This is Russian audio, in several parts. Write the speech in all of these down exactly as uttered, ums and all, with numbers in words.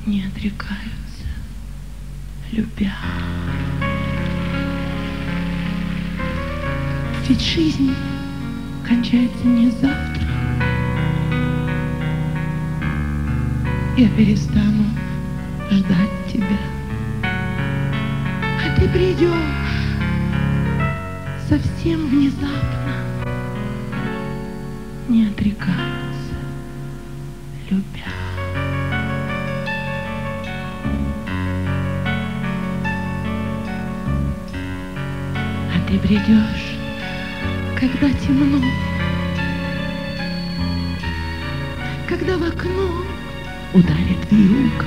не отрекаются, любя. Ведь жизнь кончается не завтра. Я перестану ждать тебя, а ты придешь совсем внезапно, не отрекаются, любя. А ты придешь, когда темно, когда в окно ударит вьюга,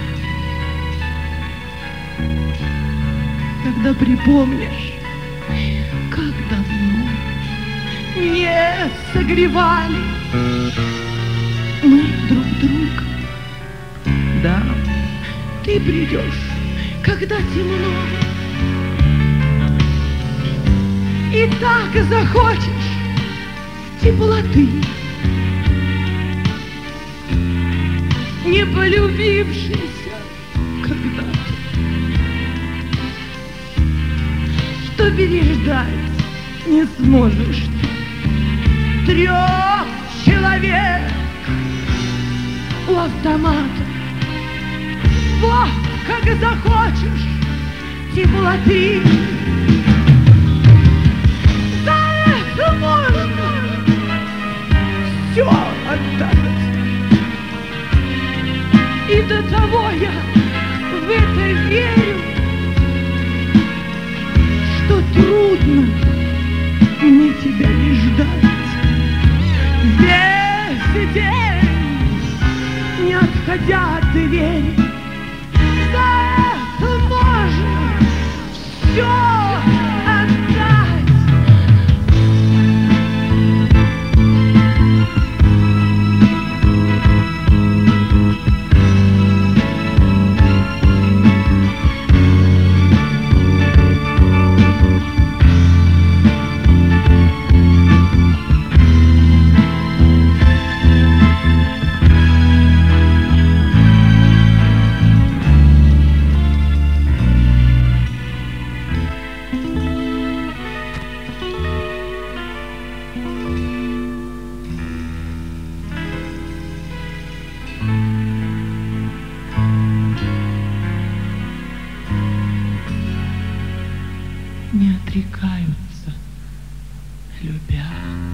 когда припомнишь, как давно не согревали мы друг друга. Да, ты придешь, когда темно, и так захочешь теплоты, не полюбившийся когда-то, что переждать не сможешь ты. Трех человек у автомата. Вот как захочешь теплоты, за это можно все отдать. И до того я в это верю, что трудно мне тебя не ждать. Весь день, не отходя от двери, за это можно все отдать. Не отрекаются, любя.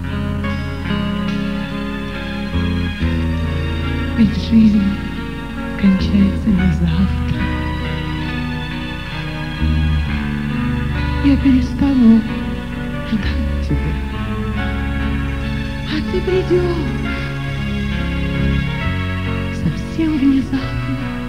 Ведь жизнь кончается не завтра. Я перестану ждать тебя, а ты придешь совсем внезапно.